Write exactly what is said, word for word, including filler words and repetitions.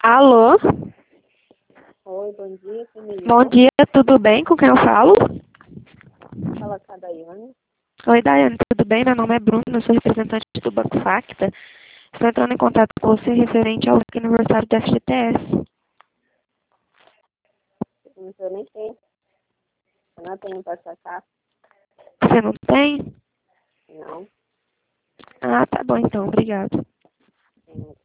Alô? Oi, bom dia, família. Bom dia, tudo bem? Com quem eu falo? Fala com a Daiane. Oi, Daiane, tudo bem? Meu nome é Bruno, eu sou representante do Banco Facta. Estou entrando em contato com você referente ao aniversário do F G T S. Eu nem tenho. Eu não tenho para sacar. Você não tem? Não. Ah, tá bom então, obrigado. Tenho.